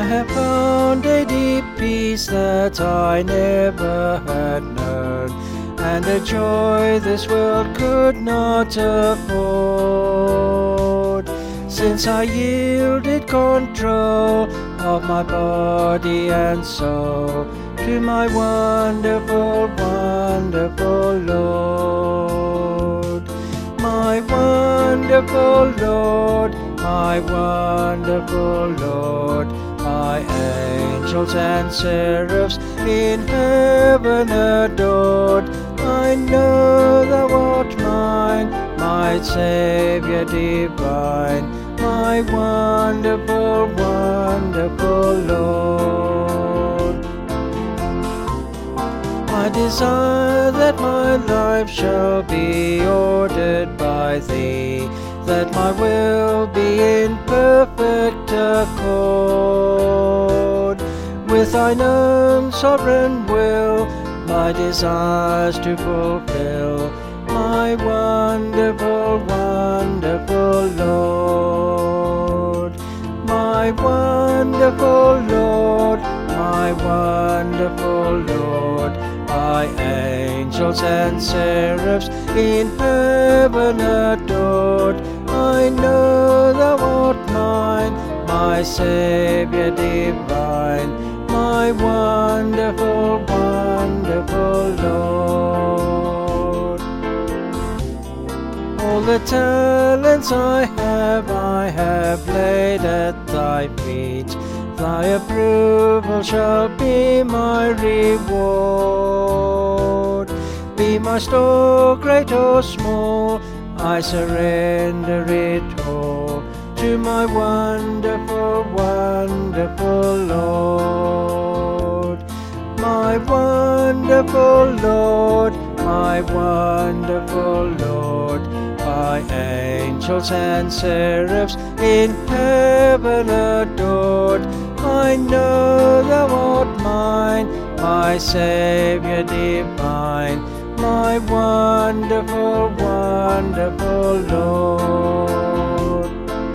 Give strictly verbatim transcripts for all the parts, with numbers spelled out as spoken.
have found a deep peace that I never had known, and a joy this world could not afford. Since I yielded control of my body and soul to my wonderful, wonderful Lord. My wonderful Lord, my wonderful Lord, my angels and seraphs in heaven adored. I know thou art mine, my Saviour divine, my wonderful, wonderful Lord. I desire that my life shall be ordered by Thee, that my will be in perfect accord with Thine own sovereign will, my desires to fulfill, my wonderful, wonderful Lord. My wonderful Lord, my wonderful Lord, my angels and seraphs in heaven adored. I know thou art mine, my Saviour divine, my wonderful, wonderful Lord. All the talents I have, I have laid at Thy feet. Thy approval shall be my reward. Be my store great or small, I surrender it all to my wonderful, wonderful Lord. My wonderful Lord, my wonderful Lord, my angels and seraphs in heaven adored. I know thou art mine, my Saviour divine, my wonderful, wonderful Lord.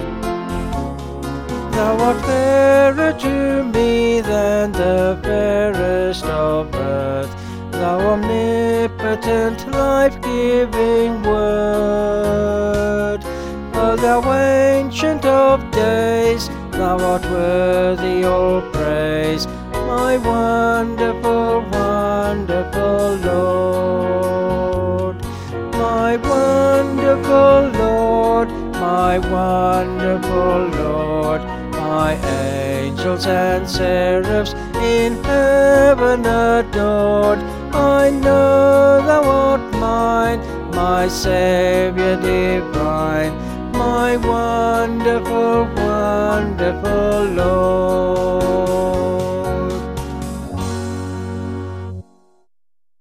Thou art fairer to me than the fairest of earth, Thou omnipotent, life-giving Word. O Thou ancient of days, Thou art worthy all praise, my wonderful, wonderful Lord. My wonderful Lord, my wonderful Lord, my angels and seraphs in heaven adored. I know thou art mine, my Saviour divine, my wonderful, wonderful Lord.